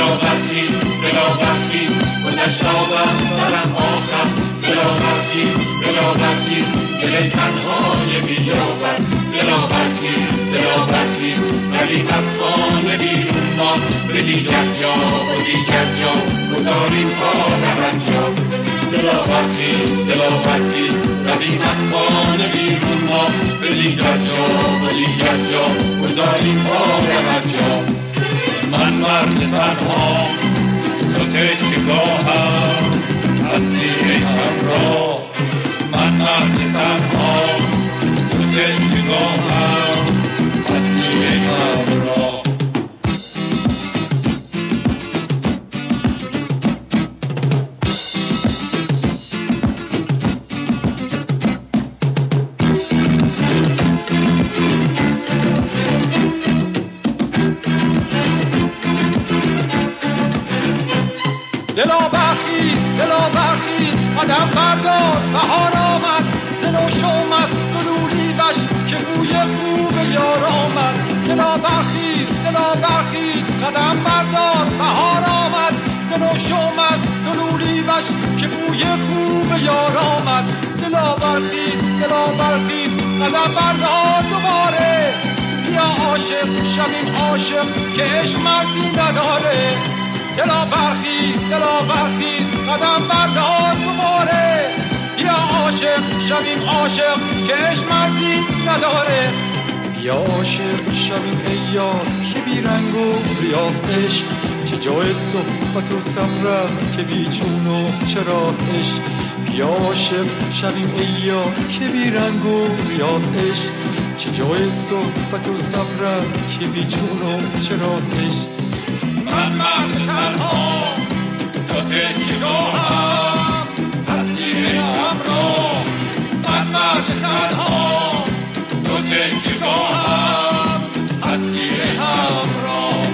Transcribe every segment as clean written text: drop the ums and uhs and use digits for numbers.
دلا برخیز گذشتا از سرم آخر. دلا برخیز دل تنهای بیابر. دلا برخیز رویم از خانه بیرون ما، به دیگر جا گذاریم پا نرنجا. دلا برخیز رویم از خانه بیرون ما، به دیگر جا گذاریم پا نرنجا. من مرد تنها تو تکیه‌گاهم، هستی ای همراه. من مرد تنها تو تکیه‌گاهم، هستی ای همراه. دلا برخیز قدم بردار، بهار آمد ز نو شو مست و لولی وش که بوی خوب یار آمد. دلا برخیز قدم بردار، بهار آمد ز نو شو مست و لولی وش که بوی خوب یار آمد. دلا برخیز قدم بردار دوباره، بیا عاشق شویم عاشق که عشق مرزی نداره. دلا برخیز قدم بردار دوباره، بیا عاشق شویم عاشق که عشق مرزی نداره. بیا عاشق شویم ای یار که بی رنگ و ریاض عشق، چه جای صحبت و صبر است که بی چون و چراست عشق. بیا عاشق شویم ای یار که بی رنگ و ریاض عشق، چه جای صحبت و صبر است که بی چون و چراست عشق. من مرد تنها تو تکیه‌گاهم، هستی ای همراه. من مرد تنها تو تکیه‌گاهم، هستی ای همراه.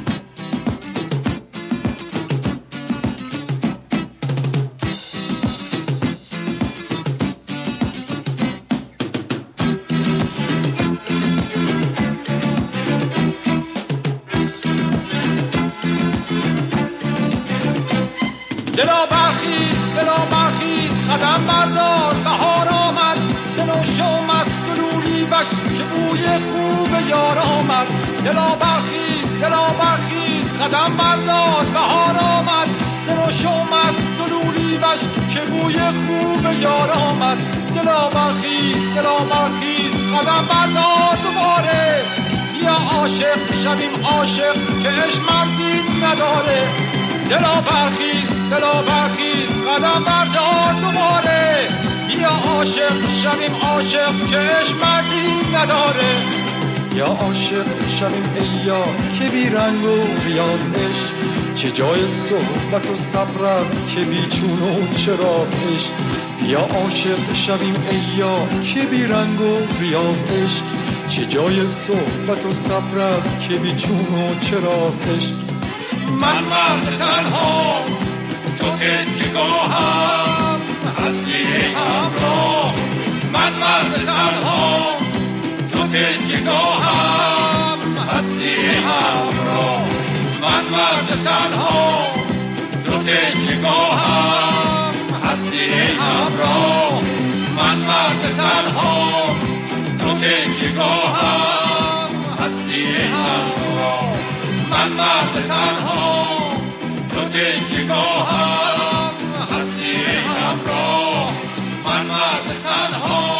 دلا برخیز قدم بردار، بهار آمد ز نو شو مست و لولی وش که بوی خوب یار آمد. دلا برخیز قدم بردار، بهار آمد ز نو شو مست و لولی وش که بوی خوب یار آمد. دلا برخیز قدم بردار دوباره، بیا عاشق شویم عاشق که عشق مرزی نداره. دلا برخیز قدم بردار دوباره، بیا عاشق شویم عاشق که عشق مرزی نداره. یا عاشق شویم ای یار که بی رنگ و ریاض عشق، چه جای صحبت و صبر است که بی چون و چراست عشق. یا عاشق شویم ای یار که بی رنگ و ریاض عشق، چه جای صحبت و صبر است که بی چون و چراست عشق. من مرد تنها تو تکیه‌گاهم، هستی ای همراه. من مرد تنها تو تکیه‌گاهم، هستی ای همراه. من مرد تنها تو تکیه‌گاهم، هستی ای همراه. من مرد تنها تو تکیه‌گاهم، هستی ای همراه. من مرد تنها تو تکیه‌گاهم، هستی ای همراه. من مرد تنها